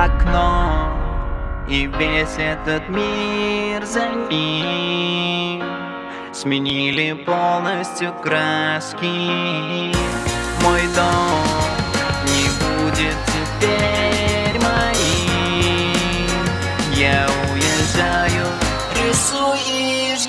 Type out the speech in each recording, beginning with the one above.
окно, и весь этот мир за ним сменили полностью краски. Мой дом не будет теперь моим. Я уезжаю, рисуешь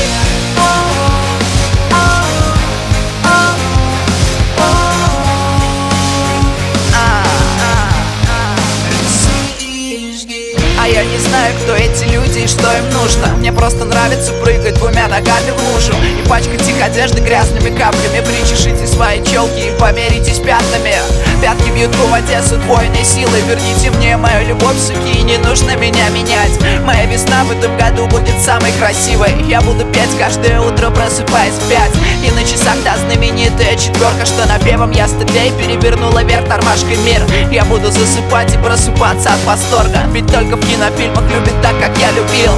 А я не знаю, кто эти люди и что им нужно. Мне просто нравится прыгать двумя ногами в лужу и пачкать их одежды грязными каплями. Причешите свои челки и померитесь пятнами. Пятки бьют по воде с удвоенной силой. Верните мне мою любовь, суки, и не нужно меня менять. Моя весна в этом году будет самой красивой. Я буду петь каждое утро, просыпаясь в 5. И на часах та знаменитая четверка, что напевом я стыдей перевернула вверх тормашкой мир. Я буду засыпать и просыпаться от восторга, ведь только в кинофильмах любят так, как я любил.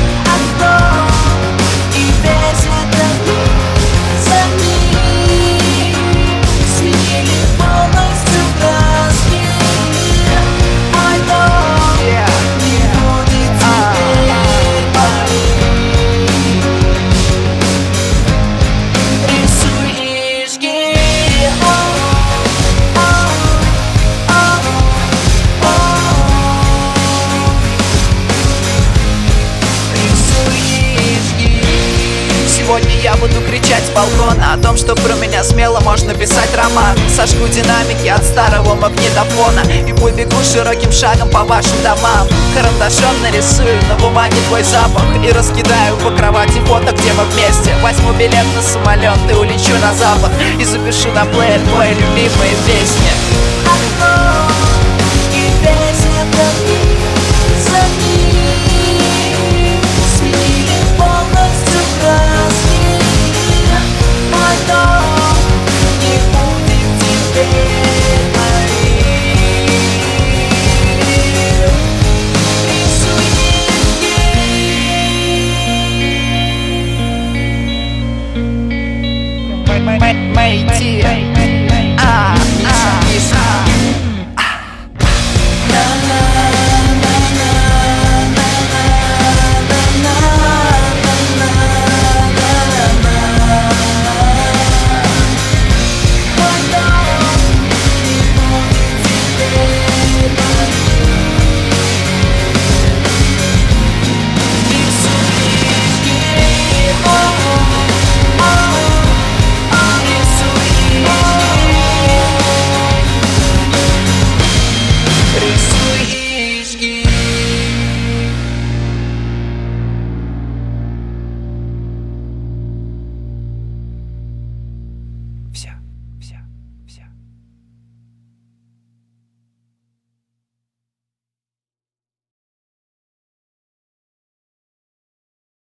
И весь этот мир за ним сменили полностью краски. Мой дом не будет теперь моим. Рисуй ижги. Сегодня я буду кричать с балкона о том, что про меня смело можно писать роман. Сожгу динамики от старого магнитофона и побегу широким шагом по вашим домам. Карандашом нарисую на бумаге твой запах и раскидаю по кровати фото, где мы вместе. Возьму билет на самолет и улечу на запад и запишу на плеер твои любимые песни.